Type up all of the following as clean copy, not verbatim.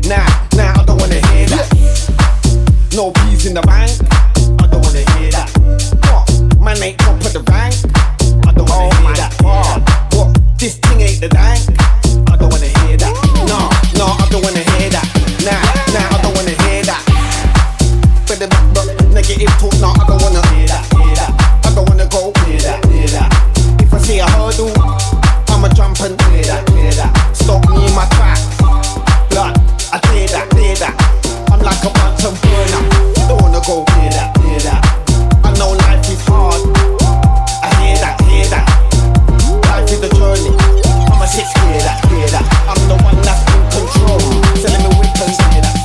Nah, I don't wanna hear that. No peas in the bank, I don't wanna hear that. What? Man ain't top of the rank, I don't wanna hear that. What? This thing ain't the dank, I don't wanna hear that. No, I don't wanna hear that. Nah, I don't wanna hear that. For the negative talk, no, I don't wanna hear that. I don't wanna go hear that. If I see a hurdle, I'ma jump and clear that. Stop me in my track. Blood, I clear that. I'm like a bunch burner. Don't wanna go hear that. I know life is hard. I hear that. Life is a journey. I'm a six, hear that. I'm the one that's in control. Selling me weapons, hear that.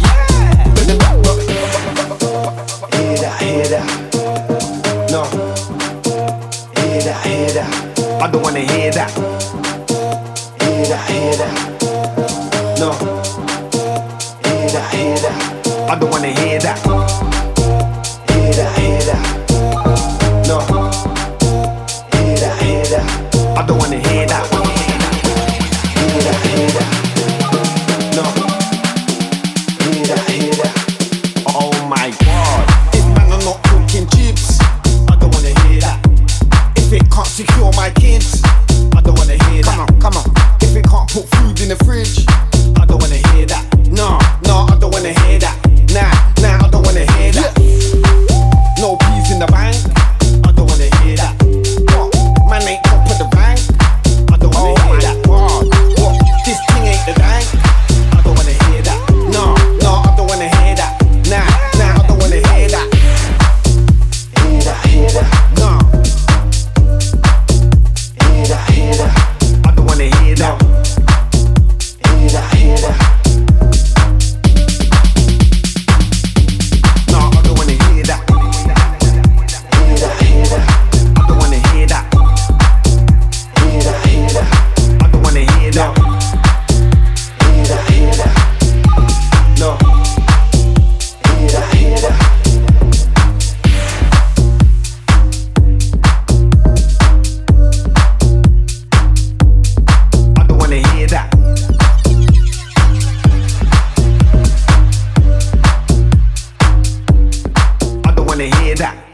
Hear that. No. Hear that. I don't wanna hear that. Hear that. No. Hear that. I don't wanna hear that. Hear that. No. Hear that. I don't wanna hear that. Hear that. No. Hear that. Oh my God. If man are not cooking chips, I don't wanna hear that. If it can't secure my kids, I don't wanna hear that. Come on. If it can't put food in the fridge, I don't wanna hear that. No, I don't wanna hear that. Nah, I don't wanna hear that. No peas in the bank, I don't wanna hear that. What? Man ain't top of the rank, I don't wanna hear that. What? This thing ain't the dank, I don't wanna hear that. No, I don't wanna hear that. Nah, I don't wanna hear that. Hear that. No. Hear that. I don't wanna hear that. Hear that. No, I don't wanna hear that. Hear that. I don't wanna hear that. Hear that. I don't wanna hear that. Hear that. No. Hear that. I don't wanna hear that. I don't wanna hear that.